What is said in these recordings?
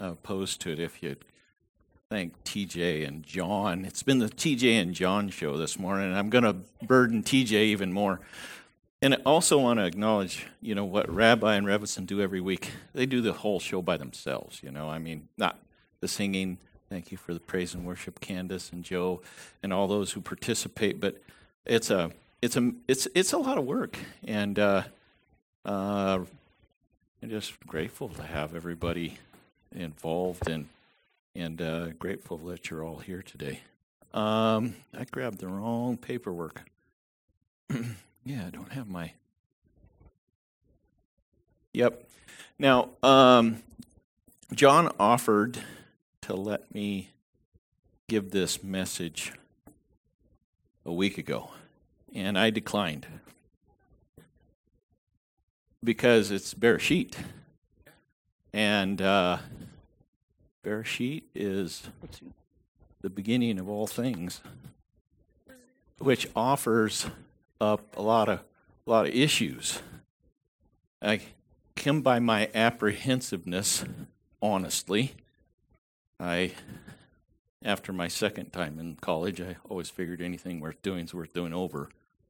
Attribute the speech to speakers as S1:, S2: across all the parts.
S1: opposed to it if you'd thank TJ and John. It's been the TJ and John show this morning, and I'm going to burden TJ even more. And I also want to acknowledge, what Rabbi and Revison do every week. They do the whole show by themselves, not the singing. Thank you for the praise and worship, Candace and Joe, and all those who participate. But it's a lot of work, and I'm just grateful to have everybody involved, and grateful that you're all here today. I grabbed the wrong paperwork. Yeah, I don't have my... Yep. Now, John offered to let me give this message a week ago, and I declined because it's Bereshit, and Bereshit is the beginning of all things, which offers up a lot of issues. I come by my apprehensiveness, honestly. After my second time in college, I always figured anything worth doing is worth doing over.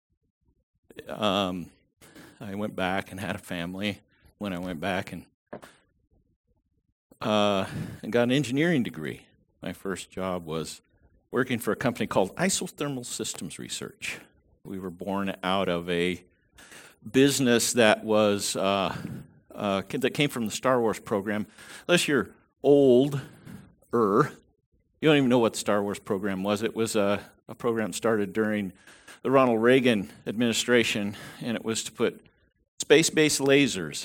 S1: I went back and had a family when I went back and got an engineering degree. My first job was working for a company called Isothermal Systems Research. We were born out of a business that was that came from the Star Wars program. Unless you're older, you don't even know what the Star Wars program was. It was a program started during the Ronald Reagan administration, and it was to put space-based lasers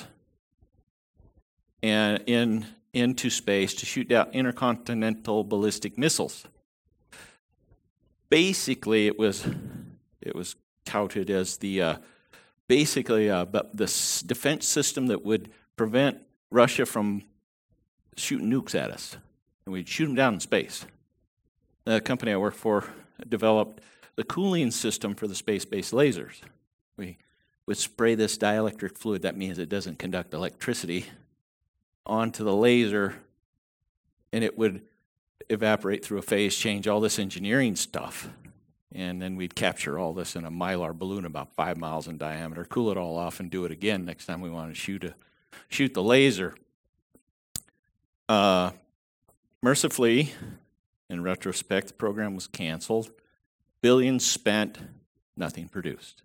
S1: into space to shoot down intercontinental ballistic missiles. Basically, it was touted as the defense system that would prevent Russia from shooting nukes at us, and we'd shoot them down in space. The company I worked for developed the cooling system for the space-based lasers. We would spray this dielectric fluid, that means it doesn't conduct electricity, onto the laser, and it would evaporate through a phase change, all this engineering stuff. And then we'd capture all this in a Mylar balloon about 5 miles in diameter, cool it all off, and do it again next time we want to shoot the laser. Mercifully, in retrospect, the program was canceled. Billions spent, nothing produced.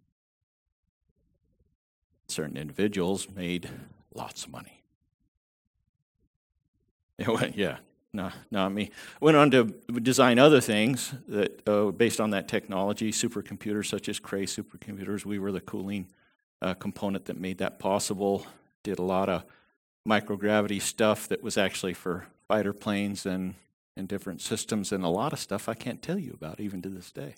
S1: Certain individuals made lots of money. Not me. Went on to design other things that based on that technology, supercomputers such as Cray supercomputers. We were the cooling component that made that possible. Did a lot of microgravity stuff that was actually for fighter planes and different systems, and a lot of stuff I can't tell you about even to this day.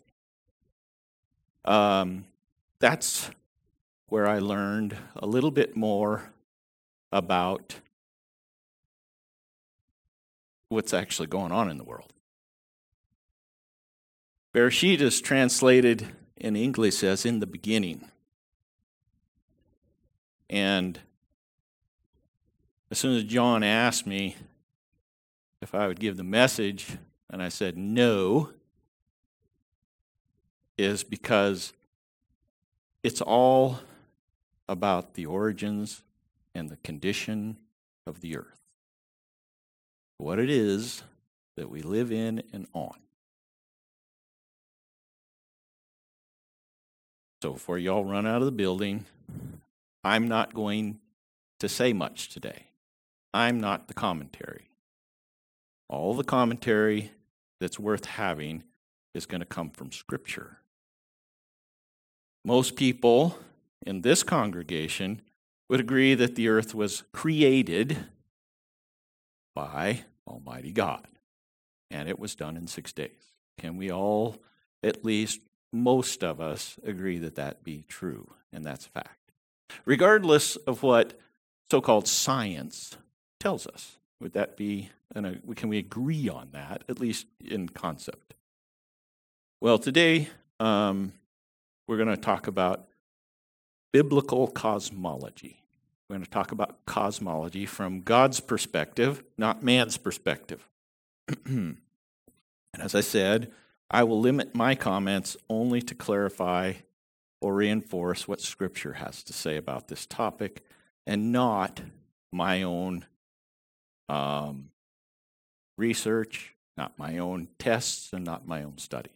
S1: That's where I learned a little bit more about what's actually going on in the world. Bereshit is translated in English as in the beginning. And as soon as John asked me if I would give the message, and I said no, is because it's all about the origins and the condition of the earth. What it is that we live in and on. So before y'all run out of the building, I'm not going to say much today. I'm not the commentary. All the commentary that's worth having is going to come from Scripture. Most people in this congregation would agree that the earth was created by Almighty God, and it was done in 6 days. Can we all, at least most of us, agree that that be true, and that's a fact? Regardless of what so-called science tells us, would that be, can we agree on that, at least in concept? Well, today we're going to talk about biblical cosmology. We're going to talk about cosmology from God's perspective, not man's perspective. And as I said, I will limit my comments only to clarify or reinforce what Scripture has to say about this topic and not my own research, not my own tests, and not my own studies.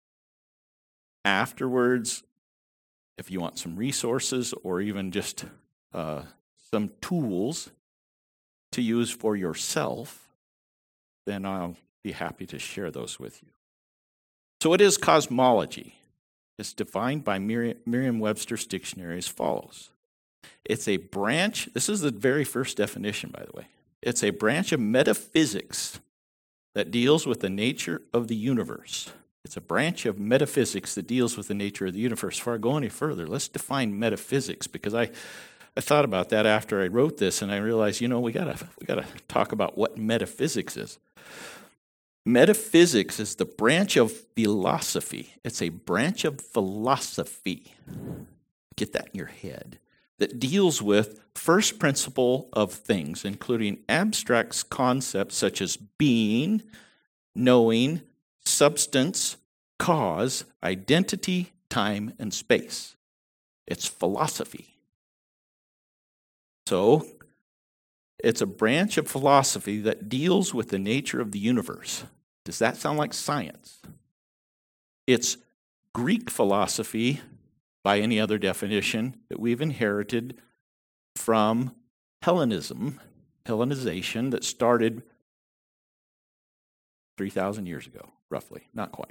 S1: Afterwards, if you want some resources or even just some tools to use for yourself, then I'll be happy to share those with you. So what is cosmology? It's defined by Merriam-Webster's dictionary as follows. It's a branch, this is the very first definition, by the way. It's a branch of metaphysics that deals with the nature of the universe. It's a branch of metaphysics that deals with the nature of the universe. Before I go any further, let's define metaphysics, because I thought about that after I wrote this, and I realized, we gotta talk about what metaphysics is. Metaphysics is the branch of philosophy. It's a branch of philosophy. Get that in your head. That deals with first principle of things, including abstract concepts such as being, knowing, substance, cause, identity, time, and space. It's philosophy. So, it's a branch of philosophy that deals with the nature of the universe. Does that sound like science? It's Greek philosophy, by any other definition, that we've inherited from Hellenization that started 3,000 years ago, roughly, not quite.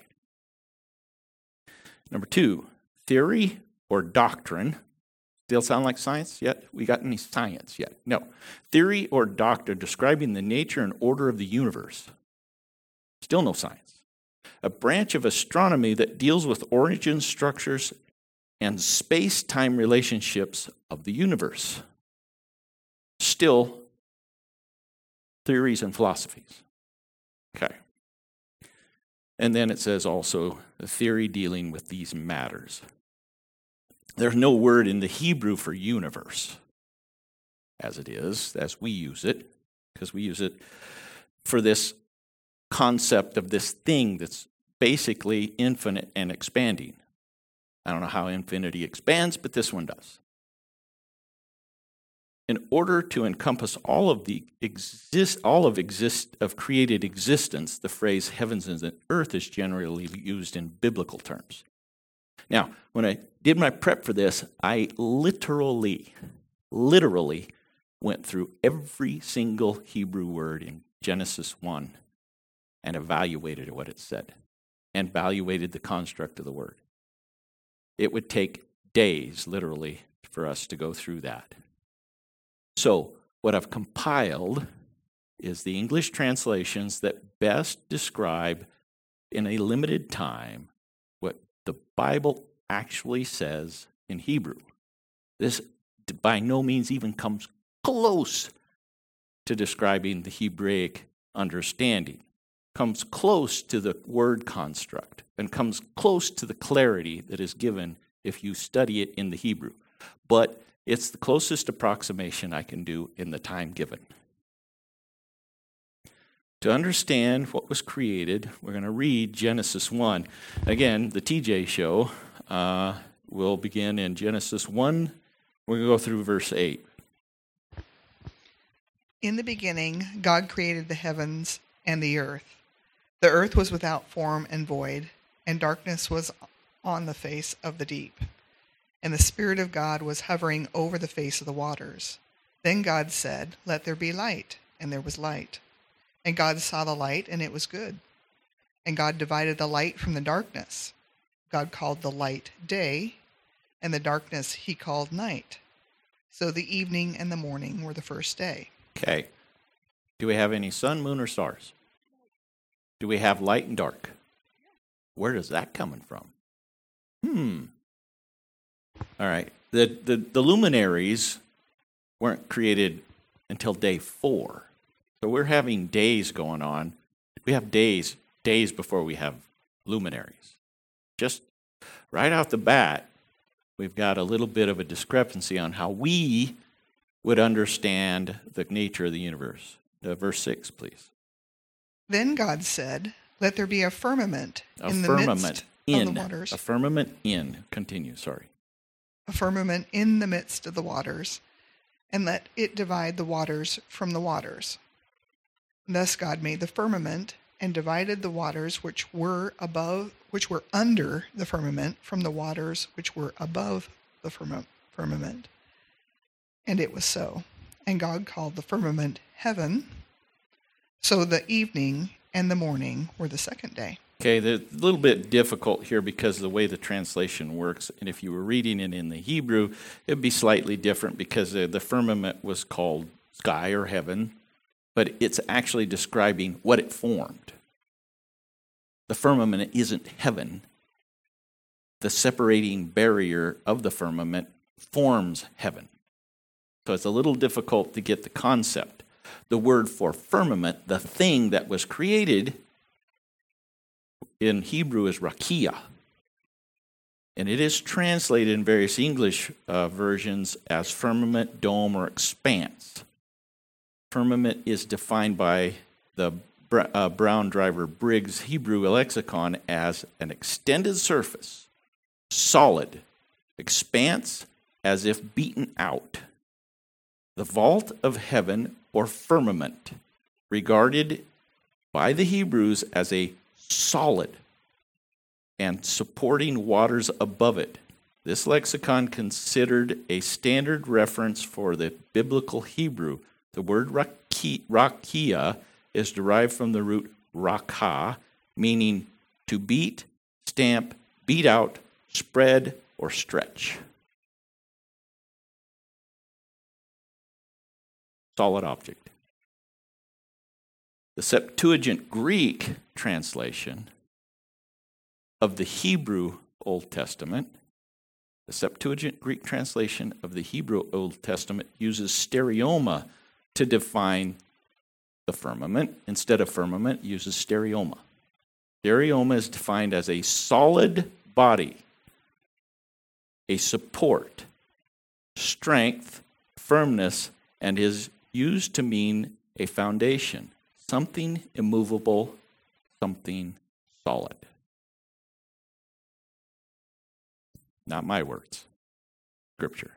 S1: Number 2, theory or doctrine. Still sound like science yet? We got any science yet? No. Theory or doctrine describing the nature and order of the universe. Still no science. A branch of astronomy that deals with origin structures and space-time relationships of the universe. Still theories and philosophies. Okay. And then it says also the theory dealing with these matters. There's no word in the Hebrew for universe, as it is, as we use it, because we use it for this concept of this thing that's basically infinite and expanding. I don't know how infinity expands, but this one does. In order to encompass all of created existence, the phrase heavens and earth is generally used in biblical terms. Now, when I did my prep for this, I literally went through every single Hebrew word in Genesis 1 and evaluated what it said and evaluated the construct of the word. It would take days, literally, for us to go through that. So, what I've compiled is the English translations that best describe, in a limited time, what the Bible actually says in Hebrew. This by no means even comes close to describing the Hebraic understanding, comes close to the word construct, and comes close to the clarity that is given if you study it in the Hebrew. But it's the closest approximation I can do in the time given. To understand what was created, we're going to read Genesis 1. Again, the TJ show will begin in Genesis 1. We're going to go through verse 8.
S2: In the beginning, God created the heavens and the earth. The earth was without form and void, and darkness was on the face of the deep. And the Spirit of God was hovering over the face of the waters. Then God said, "Let there be light," and there was light. And God saw the light, and it was good. And God divided the light from the darkness. God called the light day, and the darkness he called night. So the evening and the morning were the first day.
S1: Okay. Do we have any sun, moon, or stars? Do we have light and dark? Where is that coming from? All right. The luminaries weren't created until day 4. So we're having days going on. We have days before we have luminaries. Just right out the bat, we've got a little bit of a discrepancy on how we would understand the nature of the universe. Verse 6, please.
S2: Then God said, "Let there be a firmament
S1: A
S2: in the
S1: firmament
S2: midst
S1: in.
S2: of the waters."
S1: A firmament in. Continue, sorry.
S2: A firmament in the midst of the waters, and let it divide the waters from the waters. Thus God made the firmament and divided the waters which were under the firmament from the waters which were above the firmament. And it was so. And God called the firmament heaven. So the evening and the morning were the second day.
S1: Okay, they're a little bit difficult here because of the way the translation works. And if you were reading it in the Hebrew, it would be slightly different because the firmament was called sky or heaven, but it's actually describing what it formed. The firmament isn't heaven. The separating barrier of the firmament forms heaven. So it's a little difficult to get the concept. The word for firmament, the thing that was created, in Hebrew is rakia. And it is translated in various English versions as firmament, dome, or expanse. Firmament is defined by the Brown Driver Briggs Hebrew lexicon as an extended surface, solid, expanse as if beaten out. The vault of heaven or firmament, regarded by the Hebrews as a solid and supporting waters above it. This lexicon considered a standard reference for the biblical Hebrew. The word rakia is derived from the root rakah, meaning to beat, stamp, beat out, spread, or stretch. Solid object. The Septuagint Greek translation of the Hebrew Old Testament, the Septuagint Greek translation of the Hebrew Old Testament uses stereoma to define the firmament. Instead of firmament, it uses stereoma. Stereoma is defined as a solid body, a support, strength, firmness, and is used to mean a foundation, something immovable, something solid. Not my words. Scripture.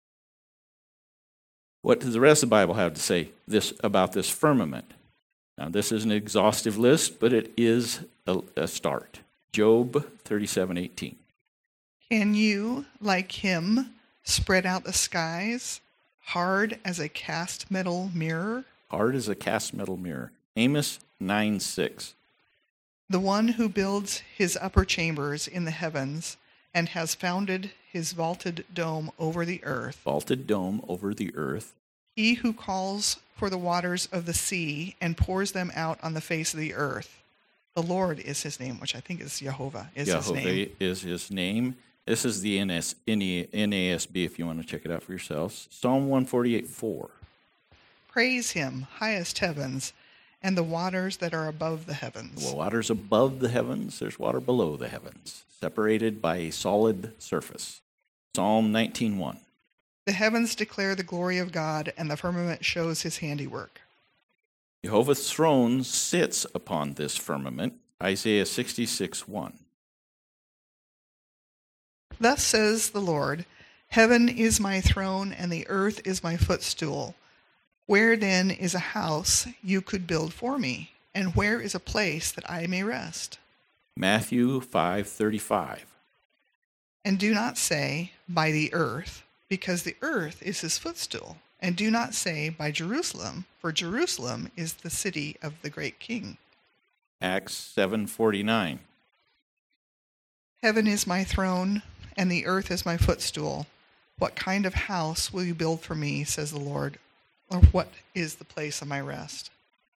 S1: What does the rest of the Bible have to say about this firmament? Now, this is an exhaustive list, but it is a start. Job 37:18.
S2: Can you, like him, spread out the skies, hard as a cast metal mirror?
S1: Hard as a cast metal mirror. Amos 9:6.
S2: The one who builds his upper chambers in the heavens and has founded his vaulted dome over the earth.
S1: Vaulted dome over the earth.
S2: He who calls for the waters of the sea and pours them out on the face of the earth. The Lord is his name, which I think is Jehovah his name.
S1: Jehovah is his name. This is the NASB if you want to check it out for yourselves. Psalm 148:4.
S2: Praise him, highest heavens, and the waters that are above the heavens.
S1: The waters above the heavens, there's water below the heavens, separated by a solid surface. Psalm 19:1.
S2: The heavens declare the glory of God, and the firmament shows his handiwork.
S1: Jehovah's throne sits upon this firmament. Isaiah 66:1.
S2: Thus says the Lord, heaven is my throne, and the earth is my footstool. Where then is a house you could build for me? And where is a place that I may rest?
S1: Matthew 5:35.
S2: And do not say, by the earth, because the earth is his footstool. And do not say, by Jerusalem, for Jerusalem is the city of the great king.
S1: Acts 7:49.
S2: Heaven is my throne, and the earth is my footstool. What kind of house will you build for me, says the Lord? Or what is the place of my rest?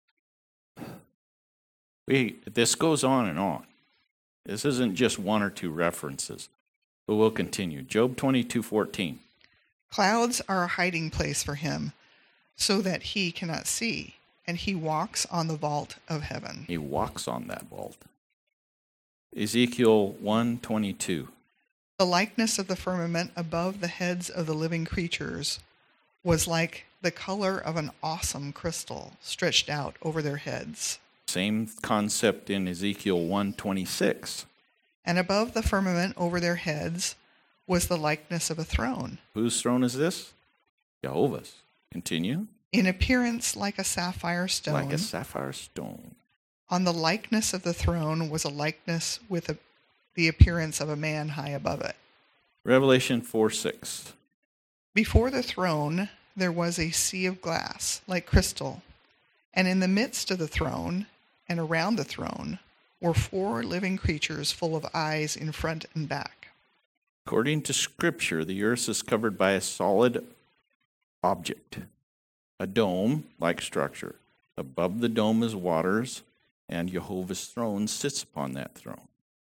S1: This goes on and on. This isn't just one or two references, but we'll continue. Job 22:14.
S2: Clouds are a hiding place for him, so that he cannot see, and he walks on the vault of heaven.
S1: He walks on that vault. Ezekiel 1:22.
S2: The likeness of the firmament above the heads of the living creatures, was like the color of an awesome crystal stretched out over their heads.
S1: Same concept in Ezekiel 1:26.
S2: And above the firmament over their heads was the likeness of a throne.
S1: Whose throne is this? Jehovah's. Continue.
S2: In appearance like a sapphire stone.
S1: Like a sapphire stone.
S2: On the likeness of the throne was a likeness with the appearance of a man high above it.
S1: Revelation 4:6.
S2: Before the throne there was a sea of glass, like crystal, and in the midst of the throne and around the throne were 4 living creatures full of eyes in front and back.
S1: According to Scripture, the earth is covered by a solid object, a dome-like structure. Above the dome is waters, and Jehovah's throne sits upon that throne.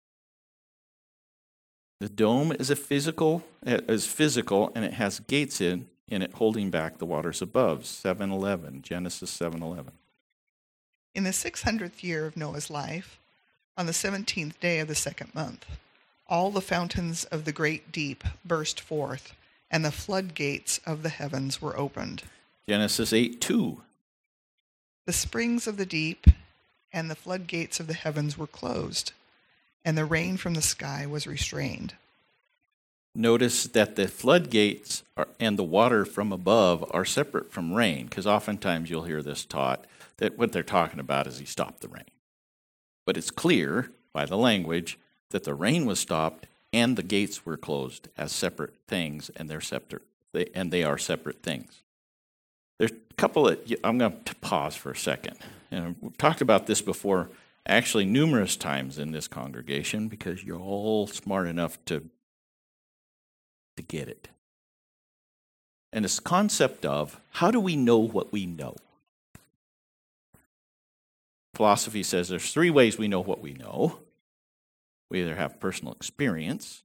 S1: The dome is physical, and it has gates in it holding back the waters above. 7:11, Genesis 7:11.
S2: In the 600th year of Noah's life, on the 17th day of the 2nd month, all the fountains of the great deep burst forth, and the floodgates of the heavens were opened.
S1: Genesis 8:2.
S2: The springs of the deep and the floodgates of the heavens were closed, and the rain from the sky was restrained.
S1: Notice that the floodgates and the water from above are separate from rain, because oftentimes you'll hear this taught that what they're talking about is he stopped the rain. But it's clear by the language that the rain was stopped and the gates were closed as separate things, and they are separate things. There's a couple of, I'm going to pause for a second. And we've talked about this before, actually numerous times in this congregation, because you're all smart enough to get it. And this concept of, how do we know what we know? Philosophy says there's 3 ways we know what we know. We either have personal experience.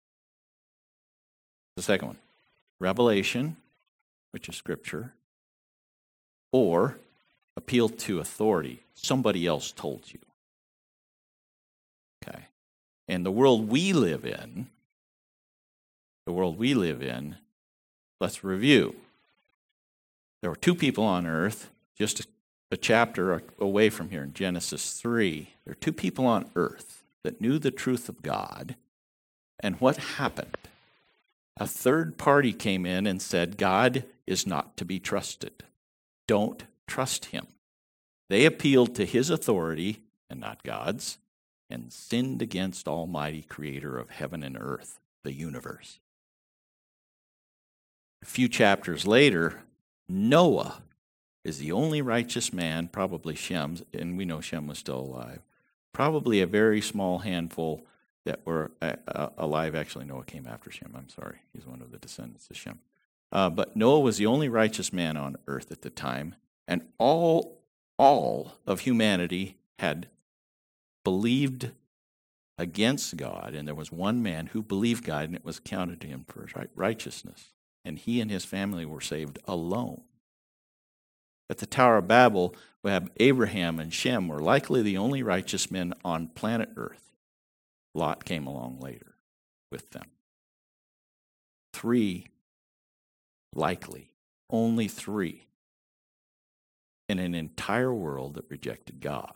S1: The second one, revelation, which is Scripture, or appeal to authority. Somebody else told you. Okay. And the world we live in, let's review. There were 2 people on earth, just a chapter away from here in Genesis 3. There are 2 people on earth that knew the truth of God. And what happened? A third party came in and said, God is not to be trusted. Don't trust him. They appealed to his authority and not God's, and sinned against Almighty Creator of heaven and earth, the universe. A few chapters later, Noah is the only righteous man, probably Shem, and we know Shem was still alive. Probably a very small handful that were alive. Actually, Noah came after Shem. I'm sorry. He's one of the descendants of Shem. But Noah was the only righteous man on earth at the time, and all of humanity had believed against God, and there was one man who believed God, and it was counted to him for righteousness. And he and his family were saved alone. At the Tower of Babel, we have Abraham and Shem were likely the only righteous men on planet Earth. Lot came along later with them. 3, likely, only 3, in an entire world that rejected God.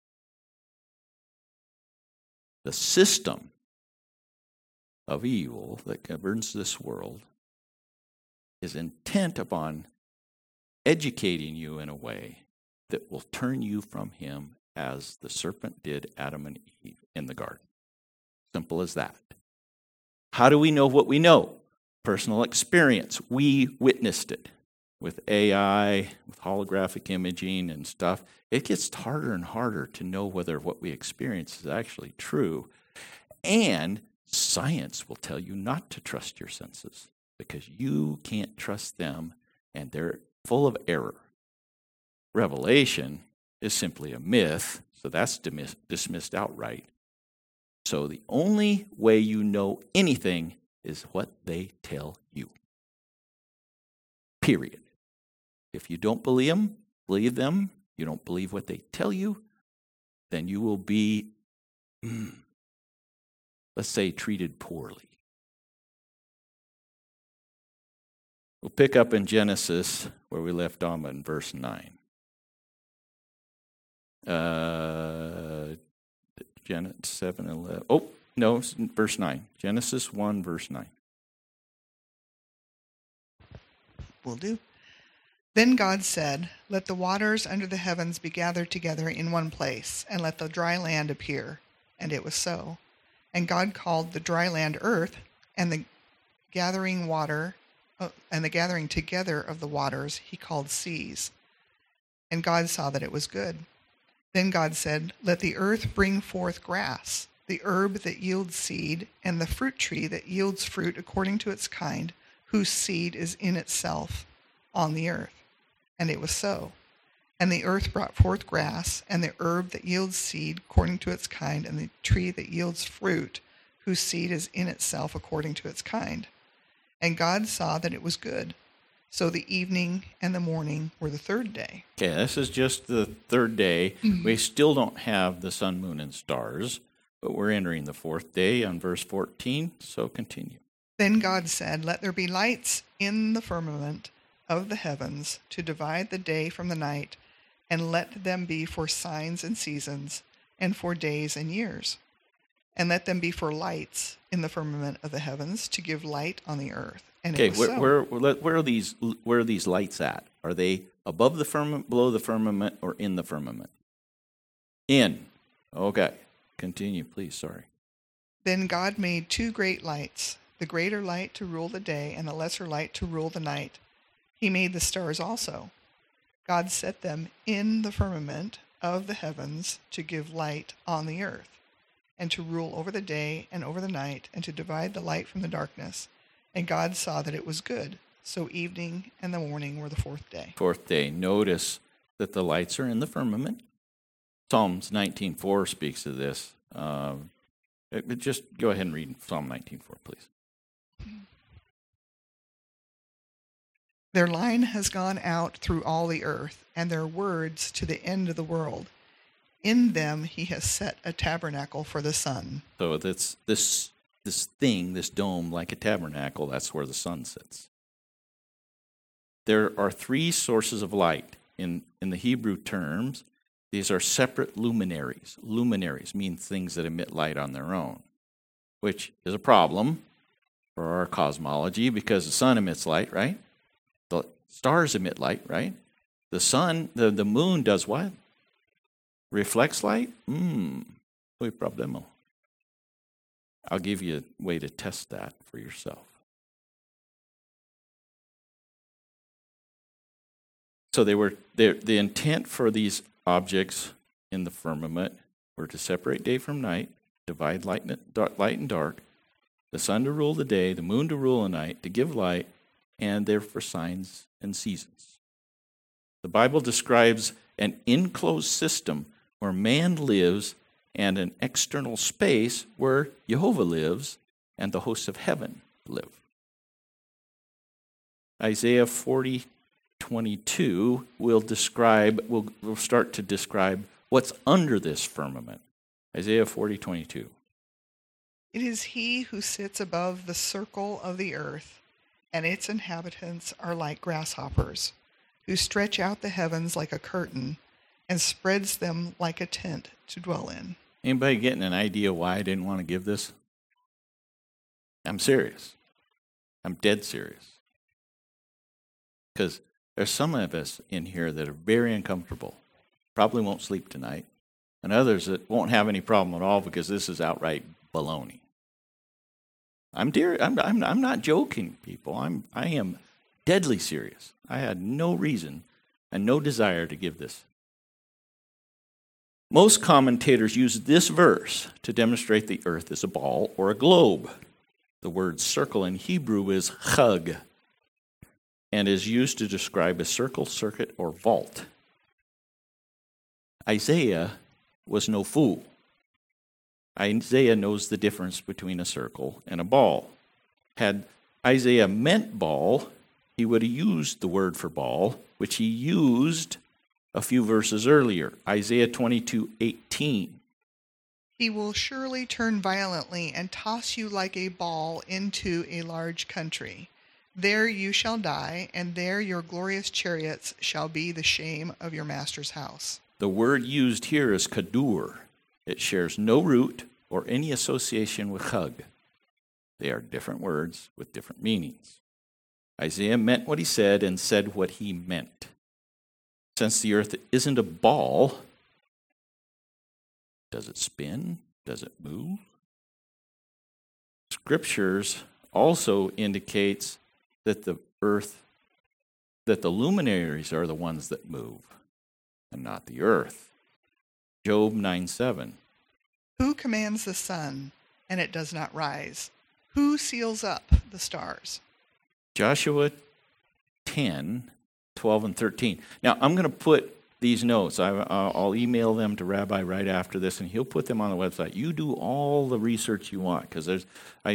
S1: The system of evil that governs this world is intent upon educating you in a way that will turn you from him as the serpent did Adam and Eve in the garden. Simple as that. How do we know what we know? Personal experience. We witnessed it with AI, with holographic imaging and stuff. It gets harder and harder to know whether what we experience is actually true. And science will tell you not to trust your senses because you can't trust them and they're full of error. Revelation is simply a myth, so that's dismissed outright. So the only way you know anything is what they tell you. Period. If you don't believe them, you don't believe what they tell you, then you will be, let's say, treated poorly. We'll pick up in Genesis where we left off in verse 9. Genesis 7 and 11. Oh, no, it's verse 9. Genesis 1, verse 9.
S2: Will do. Then God said, "Let the waters under the heavens be gathered together in one place, and let the dry land appear." And it was so. And God called the dry land earth, and the gathering together of the waters he called seas. And God saw that it was good. Then God said, "Let the earth bring forth grass, the herb that yields seed, and the fruit tree that yields fruit according to its kind, whose seed is in itself on the earth." And it was so. And the earth brought forth grass, and the herb that yields seed according to its kind, and the tree that yields fruit, whose seed is in itself according to its kind. And God saw that it was good. So the evening and the morning were the third day.
S1: Okay, this is just the third day. Mm-hmm. We still don't have the sun, moon, and stars, but we're entering the fourth day on verse 14, so continue.
S2: Then God said, "Let there be lights in the firmament of the heavens to divide the day from the night, and let them be for signs and seasons, and for days and years. And let them be for lights in the firmament of the heavens to give light on the earth." And
S1: okay,
S2: it was
S1: where are these lights at? Are they above the firmament, below the firmament, or in the firmament? In. Okay. Continue, please. Sorry.
S2: Then God made two great lights, the greater light to rule the day, and the lesser light to rule the night. He made the stars also. God set them in the firmament of the heavens to give light on the earth, and to rule over the day and over the night, and to divide the light from the darkness. And God saw that it was good. So evening and the morning were the fourth day.
S1: Fourth day. Notice that the lights are in the firmament. Psalms 19:4 speaks of this. Just go ahead and read Psalm 19:4, please.
S2: Their line has gone out through all the earth, and their words to the end of the world. In them he has set a tabernacle for the sun.
S1: So that's this thing, this dome, like a tabernacle, that's where the sun sits. There are three sources of light. In the Hebrew terms, these are separate luminaries. Luminaries mean things that emit light on their own, which is a problem for our cosmology because the sun emits light, right? The stars emit light, right? The sun, the moon does what? Reflects light? Muy problema. I'll give you a way to test that for yourself. So the intent for these objects in the firmament were to separate day from night, divide light and dark, the sun to rule the day, the moon to rule the night, to give light, and they're for signs and seasons. The Bible describes an enclosed system where man lives and an external space where Jehovah lives and the hosts of heaven live. Isaiah 40:22 will start to describe what's under this firmament. Isaiah 40:22.
S2: It is he who sits above the circle of the earth, and its inhabitants are like grasshoppers, who stretch out the heavens like a curtain and spreads them like a tent to dwell in.
S1: Anybody getting an idea why I didn't want to give this? I'm serious. I'm dead serious. Because there's some of us in here that are very uncomfortable, probably won't sleep tonight, and others that won't have any problem at all because this is outright baloney. I'm not joking, people. I am deadly serious. I had no reason and no desire to give this. Most commentators use this verse to demonstrate the earth is a ball or a globe. The word circle in Hebrew is chag and is used to describe a circle, circuit, or vault. Isaiah was no fool. Isaiah knows the difference between a circle and a ball. Had Isaiah meant ball, he would have used the word for ball, which he used a few verses earlier, Isaiah 22:18.
S2: He will surely turn violently and toss you like a ball into a large country. There you shall die, and there your glorious chariots shall be the shame of your master's house.
S1: The word used here is kadur. It shares no root or any association with chag. They are different words with different meanings. Isaiah meant what he said and said what he meant. Since the earth isn't a ball, does it spin? Does it move? Scriptures also indicates that the earth, that the luminaries are the ones that move and not the earth. Job 9:7.
S2: Who commands the sun, and it does not rise? Who seals up the stars?
S1: Joshua 10:12 and 13. Now, I'm going to put these notes. I'll email them to Rabbi right after this, and he'll put them on the website. You do all the research you want, because there's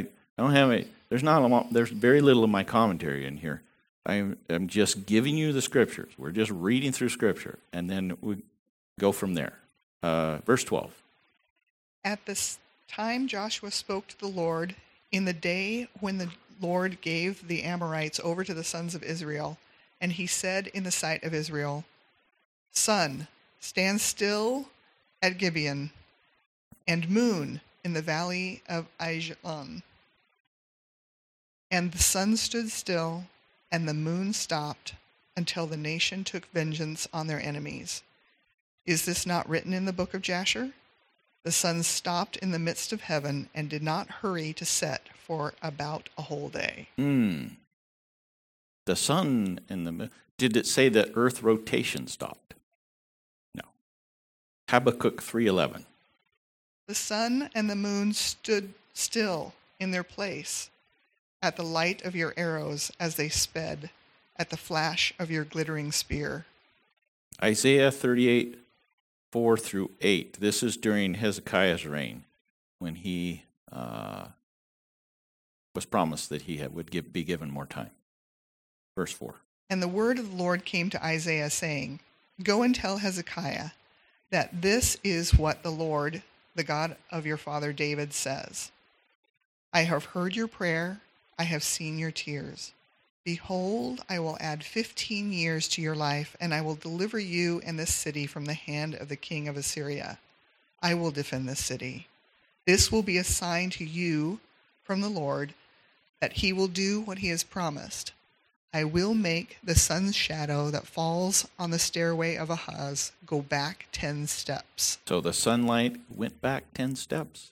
S1: very little of my commentary in here. I'm just giving you the scriptures. We're just reading through scripture, and then we go from there. Verse 12.
S2: At this time Joshua spoke to the Lord in the day when the Lord gave the Amorites over to the sons of Israel, and he said in the sight of Israel, Sun, stand still at Gibeon, and moon in the valley of Ajalon. And the sun stood still, and the moon stopped, until the nation took vengeance on their enemies. Is this not written in the book of Jasher? The sun stopped in the midst of heaven and did not hurry to set for about a whole day.
S1: The sun and the moon. Did it say that earth rotation stopped? No. Habakkuk 3:11.
S2: The sun and the moon stood still in their place at the light of your arrows as they sped, at the flash of your glittering spear.
S1: Isaiah 38:4-8. This is during Hezekiah's reign, when he was promised that he would be given more time. Verse 4.
S2: And the word of the Lord came to Isaiah, saying, Go and tell Hezekiah that this is what the Lord, the God of your father David, says. I have heard your prayer, I have seen your tears. Behold, I will add 15 years to your life, and I will deliver you and this city from the hand of the king of Assyria. I will defend this city. This will be a sign to you from the Lord that he will do what he has promised. I will make the sun's shadow that falls on the stairway of Ahaz go back 10 steps.
S1: So the sunlight went back 10 steps.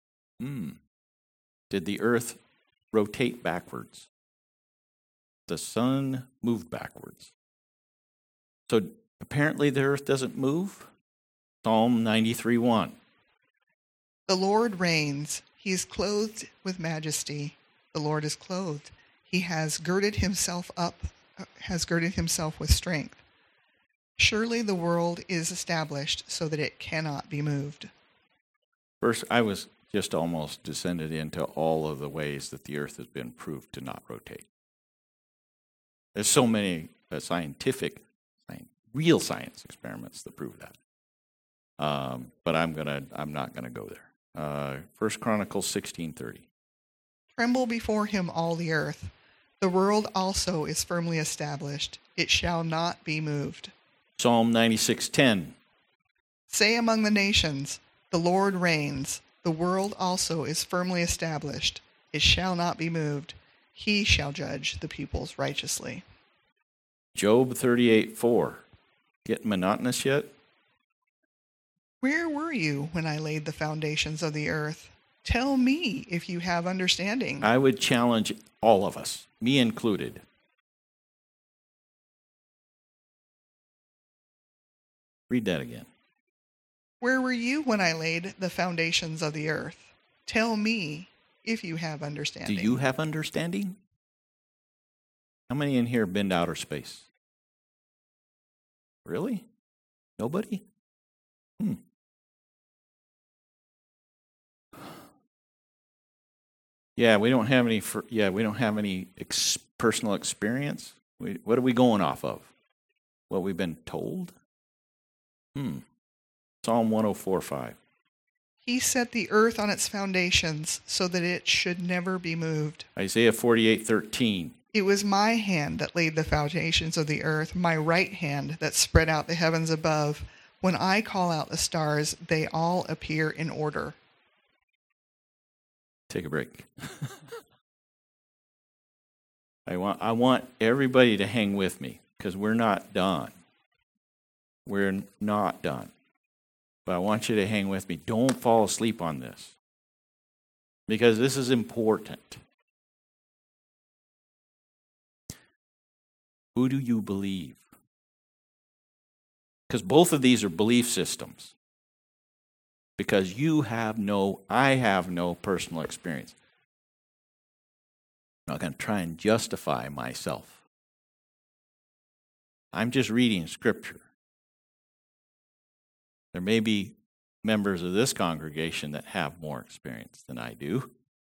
S1: Did the earth rotate backwards? The sun moved backwards. So apparently the earth doesn't move. Psalm 93:1.
S2: The Lord reigns. He is clothed with majesty. The Lord is clothed. He has girded himself with strength. Surely the world is established so that it cannot be moved.
S1: First, I was just almost descended into all of the ways that the earth has been proved to not rotate. There's so many real science experiments that prove that. But I'm not gonna go there. 1 Chronicles 16:30.
S2: Tremble before him, all the earth. The world also is firmly established. It shall not be moved.
S1: Psalm 96:10.
S2: Say among the nations, the Lord reigns. The world also is firmly established. It shall not be moved. He shall judge the peoples righteously.
S1: Job 38:4. Getting monotonous yet?
S2: Where were you when I laid the foundations of the earth? Tell me if you have understanding.
S1: I would challenge all of us, me included. Read that again.
S2: Where were you when I laid the foundations of the earth? Tell me if you have understanding.
S1: Do you have understanding? How many in here have been to outer space? Really? Nobody? Yeah, we don't have any. Personal experience. What are we going off of? What we've been told? Psalm 104:5.
S2: He set the earth on its foundations so that it should never be moved.
S1: Isaiah 48:13.
S2: It was my hand that laid the foundations of the earth, my right hand that spread out the heavens above. When I call out the stars, they all appear in order.
S1: Take a break. I want everybody to hang with me because we're not done. We're not done. But I want you to hang with me. Don't fall asleep on this because this is important. Who do you believe? Because both of these are belief systems. Because I have no personal experience. I'm not going to try and justify myself. I'm just reading Scripture. There may be members of this congregation that have more experience than I do.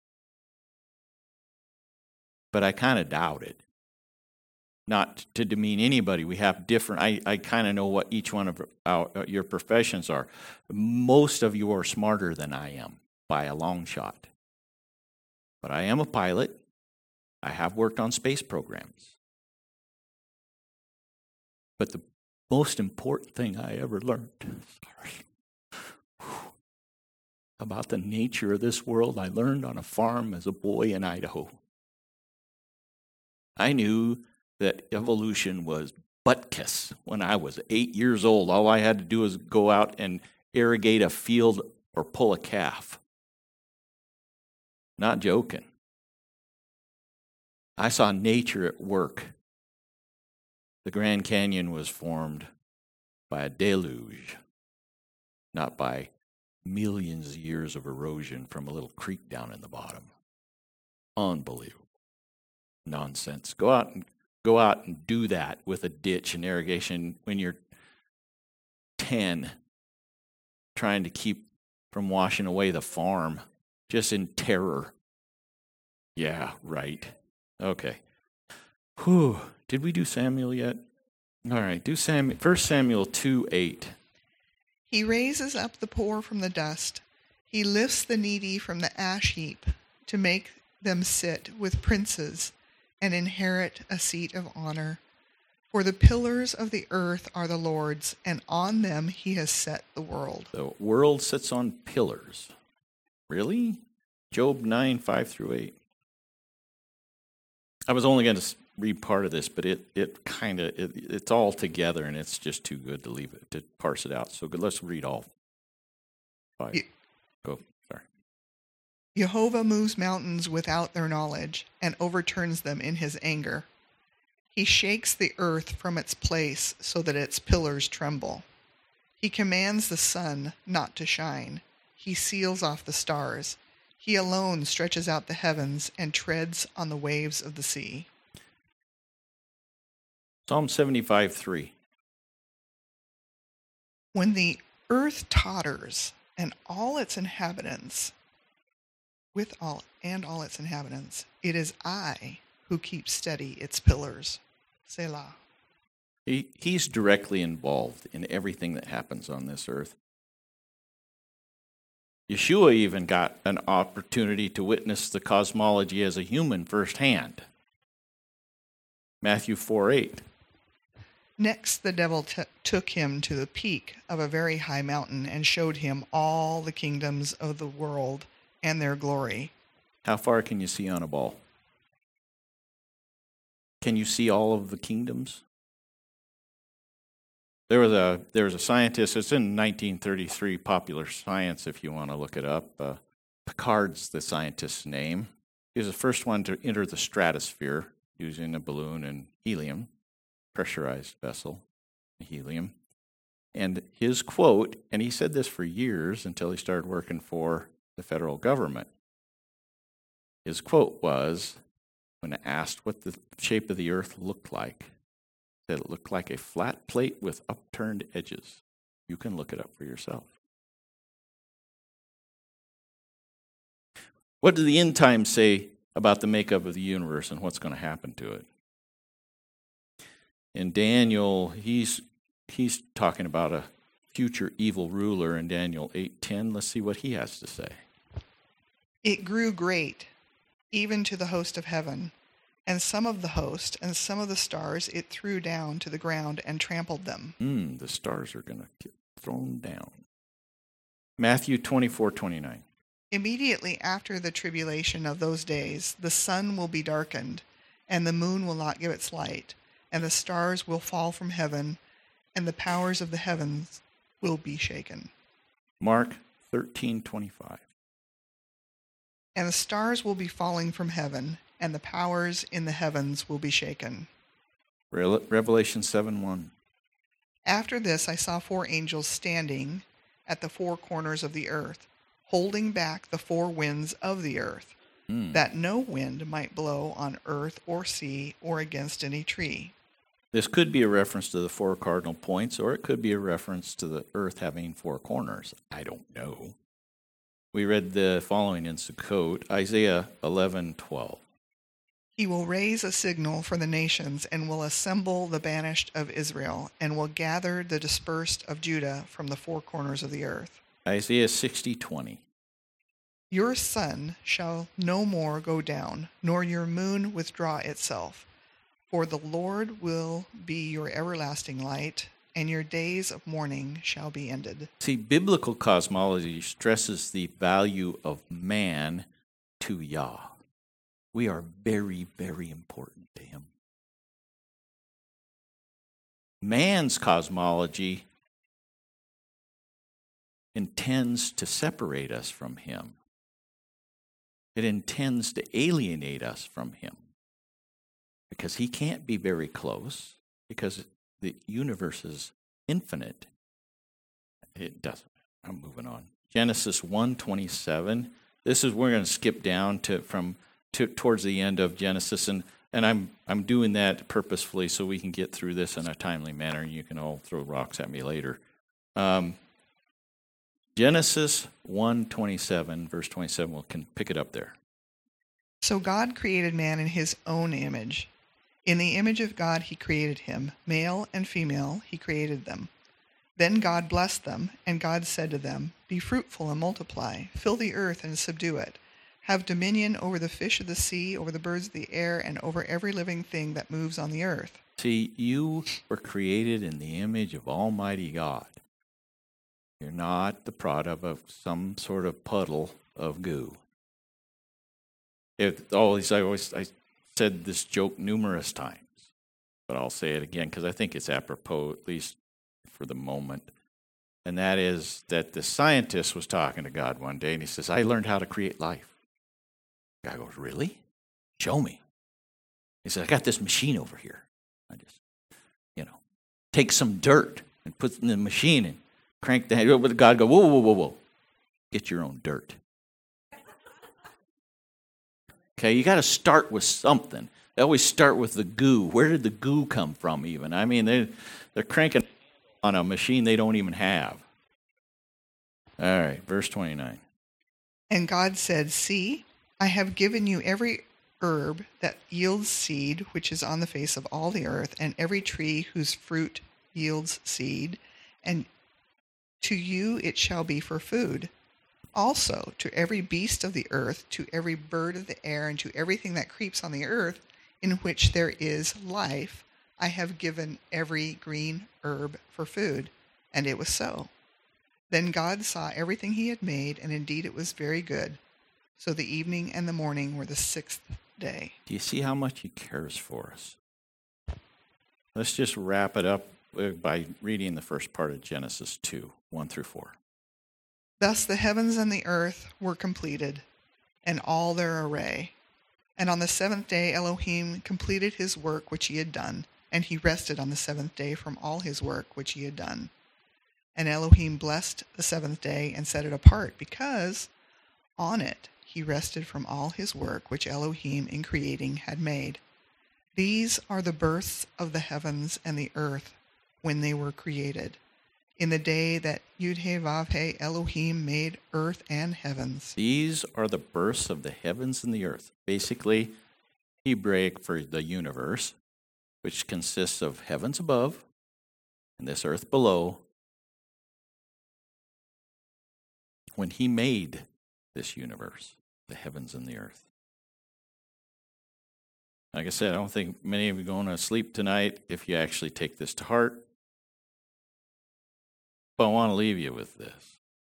S1: But I kind of doubt it. Not to demean anybody. We have different, I kind of know what each one of your professions are. Most of you are smarter than I am by a long shot. But I am a pilot. I have worked on space programs. But the most important thing I ever learned about the nature of this world, I learned on a farm as a boy in Idaho. I knew that evolution was butkus when I was 8 years old. All I had to do was go out and irrigate a field or pull a calf. Not joking. I saw nature at work. The Grand Canyon was formed by a deluge, not by millions of years of erosion from a little creek down in the bottom. Unbelievable. Nonsense. Go out and do that with a ditch and irrigation when you're 10, trying to keep from washing away the farm, just in terror. Yeah, right. Okay. Whew. Did we do Samuel yet? All right, do 1 Samuel 2:8.
S2: He raises up the poor from the dust. He lifts the needy from the ash heap to make them sit with princes and inherit a seat of honor. For the pillars of the earth are the Lord's, and on them he has set the world.
S1: The world sits on pillars. Really? Job 9:5-8. I was only going to read part of this, but it's all together, and it's just too good to leave it, to parse it out. So good, let's read all 5. Go. Sorry.
S2: Jehovah moves mountains without their knowledge and overturns them in his anger. He shakes the earth from its place so that its pillars tremble. He commands the sun not to shine. He seals off the stars. He alone stretches out the heavens and treads on the waves of the sea.
S1: Psalm 75:3.
S2: When the earth totters and all its inhabitants, all its inhabitants, it is I who keeps steady its pillars. Selah.
S1: He's directly involved in everything that happens on this earth. Yeshua even got an opportunity to witness the cosmology as a human firsthand. Matthew 4:8.
S2: Next, the devil took him to the peak of a very high mountain and showed him all the kingdoms of the world and their glory.
S1: How far can you see on a ball? Can you see all of the kingdoms? There was a scientist, it's in 1933, Popular Science, if you want to look it up. Picard's the scientist's name. He was the first one to enter the stratosphere using a balloon and helium, pressurized vessel, helium. And his quote, and he said this for years until he started working for the federal government. His quote was, when asked what the shape of the earth looked like, that it looked like a flat plate with upturned edges. You can look it up for yourself. What do the end times say about the makeup of the universe and what's going to happen to it? In Daniel, he's talking about a future evil ruler in Daniel 8:10. Let's see what he has to say.
S2: It grew great, even to the host of heaven, And some of the host and some of the stars it threw down to the ground and trampled them.
S1: The stars are going to get thrown down. Matthew 24:29.
S2: Immediately after the tribulation of those days, the sun will be darkened, and the moon will not give its light, and the stars will fall from heaven, and the powers of the heavens will be shaken.
S1: Mark 13:25.
S2: And the stars will be falling from heaven, and the powers in the heavens will be shaken.
S1: Revelation 7:1.
S2: After this I saw 4 angels standing at the 4 corners of the earth, holding back the 4 winds of the earth, that no wind might blow on earth or sea or against any tree.
S1: This could be a reference to the 4 cardinal points, or it could be a reference to the earth having 4 corners. I don't know. We read the following in Sukkot, Isaiah 11:12.
S2: He will raise a signal for the nations and will assemble the banished of Israel and will gather the dispersed of Judah from the 4 corners of the earth.
S1: Isaiah 60:20.
S2: Your sun shall no more go down, nor your moon withdraw itself. For the Lord will be your everlasting light, and your days of mourning shall be ended.
S1: See, biblical cosmology stresses the value of man to Yah. We are very, very important to him. Man's cosmology intends to separate us from him. It intends to alienate us from him. Because he can't be very close, because the universe is infinite. It doesn't. I'm moving on. Genesis 1:27. This is, we're going to skip down towards the end of Genesis, and I'm doing that purposefully so we can get through this in a timely manner, and you can all throw rocks at me later. Genesis 1:27, verse 27. We can pick it up there.
S2: So God created man in his own image. In the image of God he created him. Male and female he created them. Then God blessed them, and God said to them, Be fruitful and multiply, fill the earth and subdue it. Have dominion over the fish of the sea, over the birds of the air, and over every living thing that moves on the earth.
S1: See, you were created in the image of Almighty God. You're not the product of some sort of puddle of goo. I said this joke numerous times, but I'll say it again because I think it's apropos, at least for the moment. And that is that the scientist was talking to God one day, and he says, I learned how to create life. The guy goes, really? Show me. He says, I got this machine over here. I just, take some dirt and put it in the machine and crank the hand. But God goes, whoa. Get your own dirt. Okay, you got to start with something. They always start with the goo. Where did the goo come from even? I mean, they're cranking on a machine they don't even have. All right, verse 29.
S2: And God said, See, I have given you every herb that yields seed, which is on the face of all the earth, and every tree whose fruit yields seed, and to you it shall be for food. Also, to every beast of the earth, to every bird of the air, and to everything that creeps on the earth, in which there is life, I have given every green herb for food. And it was so. Then God saw everything he had made, and indeed it was very good. So the evening and the morning were the 6th day.
S1: Do you see how much he cares for us? Let's just wrap it up by reading the first part of Genesis 2, 1 through 4.
S2: Thus the heavens and the earth were completed, and all their array. And on the 7th day Elohim completed his work which he had done, and he rested on the 7th day from all his work which he had done. And Elohim blessed the 7th day and set it apart, because on it he rested from all his work which Elohim in creating had made. These are the births of the heavens and the earth when they were created, in the day that Yud-Heh-Vav-Heh Elohim made earth and heavens.
S1: These are the births of the heavens and the earth. Basically, Hebraic for the universe, which consists of heavens above and this earth below. When he made this universe, the heavens and the earth. Like I said, I don't think many of you are going to sleep tonight if you actually take this to heart. But I want to leave you with this.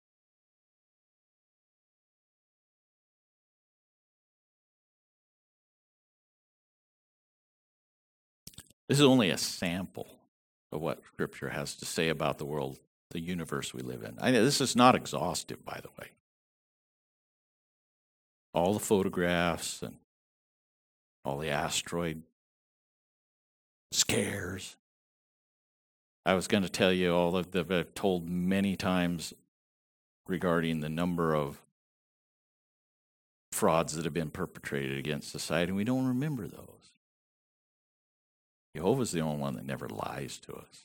S1: This is only a sample of what Scripture has to say about the world, the universe we live in. This is not exhaustive, by the way. All the photographs and all the asteroid scares. I was going to tell you all of that I've told many times regarding the number of frauds that have been perpetrated against society, and we don't remember those. Jehovah's the only one that never lies to us.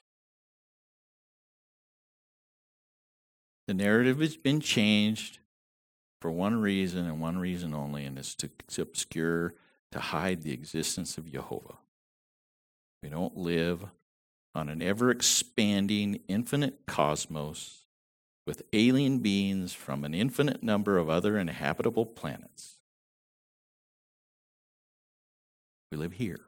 S1: The narrative has been changed for one reason and one reason only, and it's to obscure, to hide the existence of Jehovah. We don't live on an ever-expanding, infinite cosmos with alien beings from an infinite number of other inhabitable planets. We live here.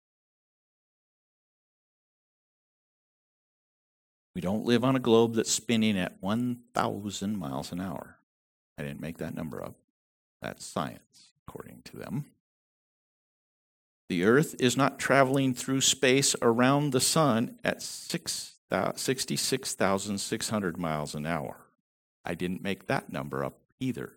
S1: We don't live on a globe that's spinning at 1,000 miles an hour. I didn't make that number up. That's science, according to them. The Earth is not traveling through space around the sun at 66,600 miles an hour. I didn't make that number up either.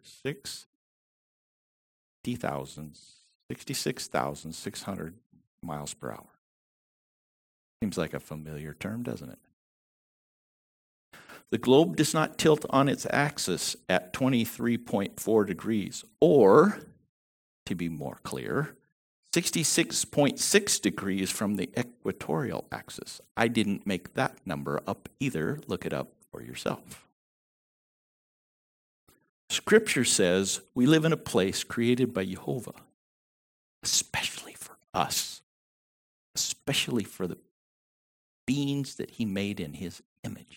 S1: 66,600 miles per hour. Seems like a familiar term, doesn't it? The globe does not tilt on its axis at 23.4 degrees, or, to be more clear, 66.6 degrees from the equatorial axis. I didn't make that number up either. Look it up for yourself. Scripture says we live in a place created by Jehovah, especially for us, especially for the beings that he made in his image.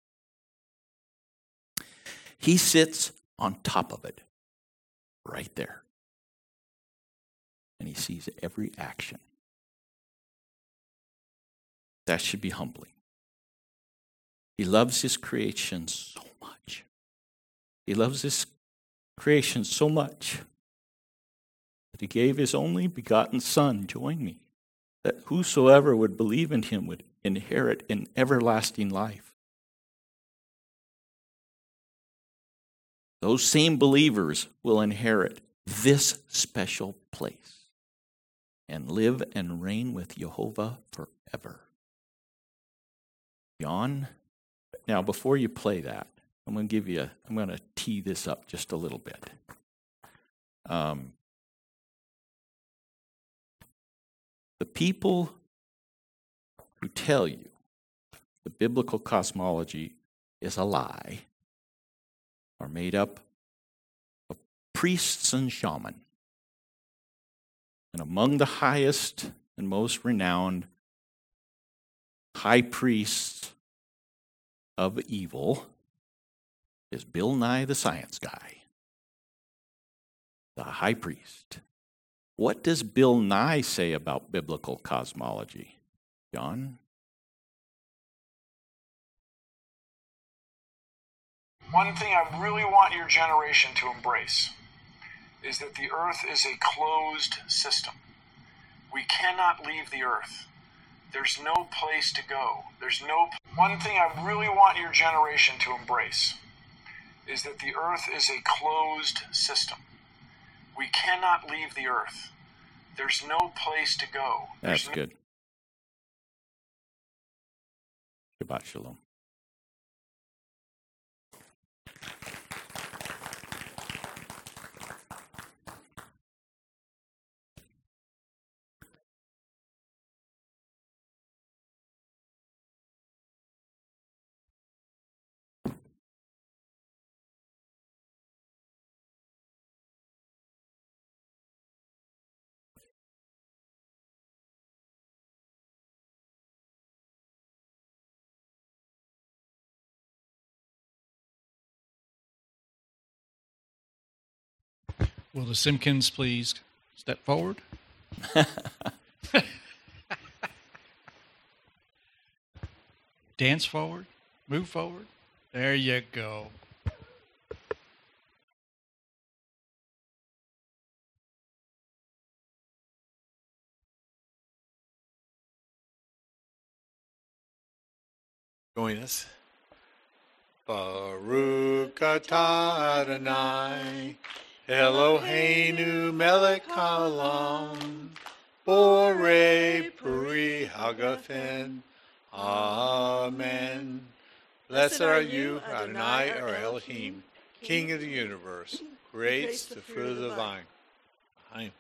S1: He sits on top of it, right there. And he sees every action. That should be humbling. He loves his creation so much. He loves his creation so much that he gave his only begotten Son, join me, that whosoever would believe in him would inherit an everlasting life. Those same believers will inherit this special place and live and reign with Jehovah forever. John, now before you play that, I'm going to tee this up just a little bit. The people who tell you the biblical cosmology is a lie are made up of priests and shamans. And among the highest and most renowned high priests of evil is Bill Nye the Science Guy, the high priest. What does Bill Nye say about biblical cosmology, John?
S3: One thing I really want your generation to embrace is that the earth is a closed system. We cannot leave the earth. There's no place to go. One thing I really want your generation to embrace is that the earth is a closed system. We cannot leave the earth. There's no place to go.
S1: That's good. Shabbat shalom.
S4: Will the Simpkins please step forward? Dance forward, move forward. There you go.
S5: Join us. Baruch atah Adonai, Eloheinu melech haolam, borei peri hagafen. Amen. Blessed are you, Adonai, our Elohim, King of the universe. Great is the fruit of the vine. Amen.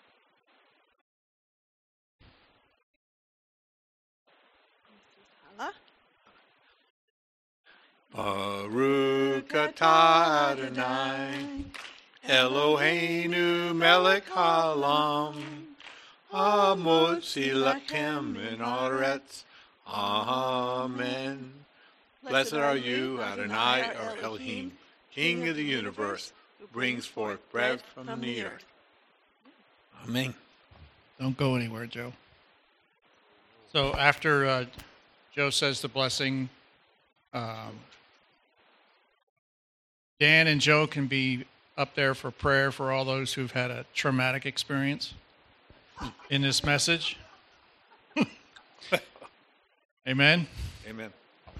S5: Baruch atah Adonai, Eloheinu melech haolam, hamotzi lachem min haaretz. Amen. Blessed are you, Adonai, our Elohim, King of the universe, who brings forth bread from the earth. Amen.
S4: Don't go anywhere, Joe. So after Joe says the blessing, Dan and Joe can be up there for prayer for all those who've had a traumatic experience in this message. Amen.
S5: Amen.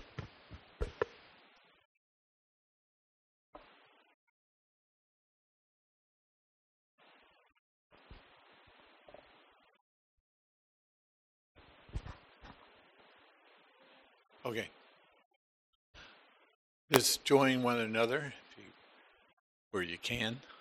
S5: Okay. Just join one another where you can.